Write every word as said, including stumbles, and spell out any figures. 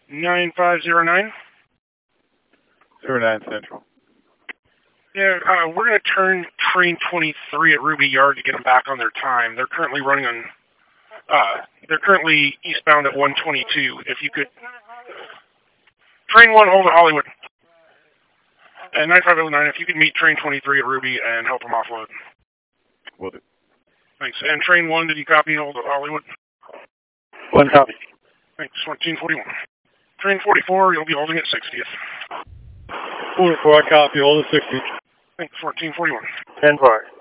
nine five zero nine. zero nine Central. Yeah, uh, we're going to turn train twenty-three at Ruby Yard to get them back on their time. They're currently running on, uh, they're currently eastbound at one twenty-two. If you could, train one, hold at Hollywood. And nine five zero nine, if you could meet train twenty-three at Ruby and help them offload. Will do. Thanks. And train one, did you copy, hold at Hollywood? One copy. Thanks, fourteen forty-one. Train forty-four, you'll be holding at sixtieth. forty-four, I copy, hold at sixty. Thanks, fourteen forty-one. ten five.